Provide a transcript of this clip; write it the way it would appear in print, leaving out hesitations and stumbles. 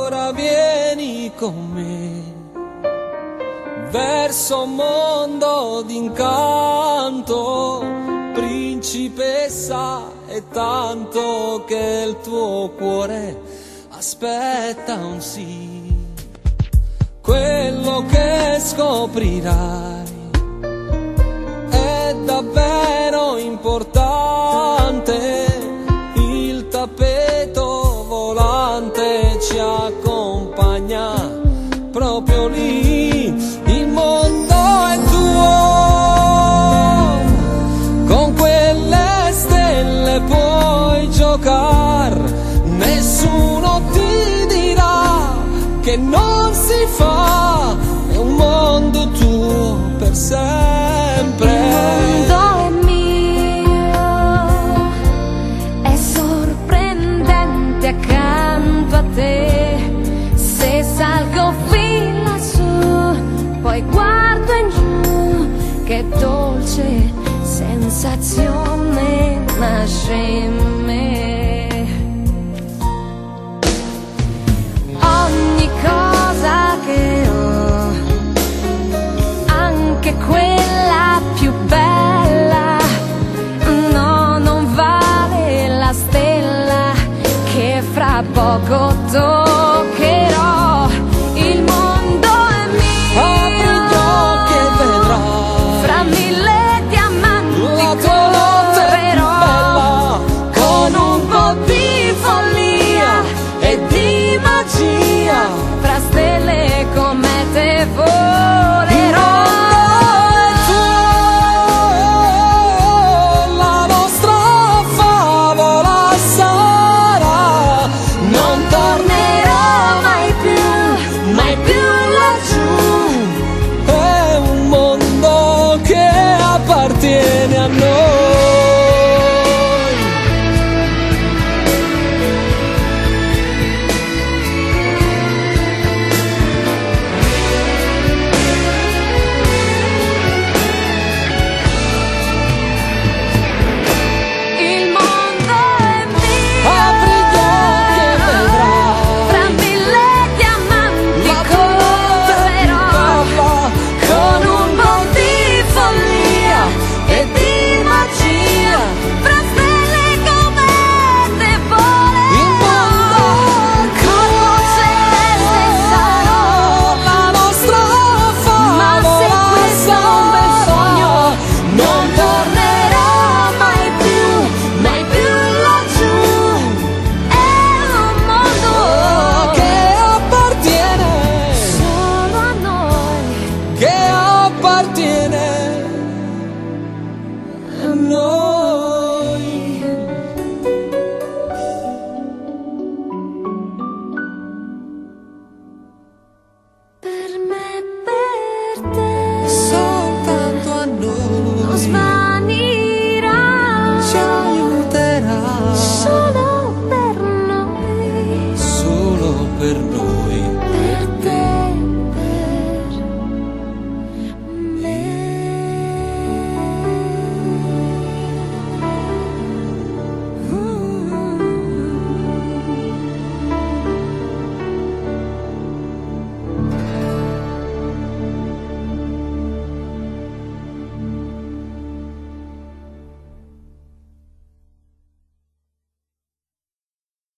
ora vieni con me verso un mondo d'incanto, principessa, è tanto che il tuo cuore aspetta un sì. Quello che scoprirai è davvero importante, il tappeto volante ci accompagna proprio lì, il mondo è tuo, con quelle stelle puoi giocare, nessuno ti dirà che non si fa, è un mondo tuo per sempre. Il mondo è mio, è sorprendente accanto a te, se salgo fin lassù, poi guardo in giù, che dolce sensazione nasce in me.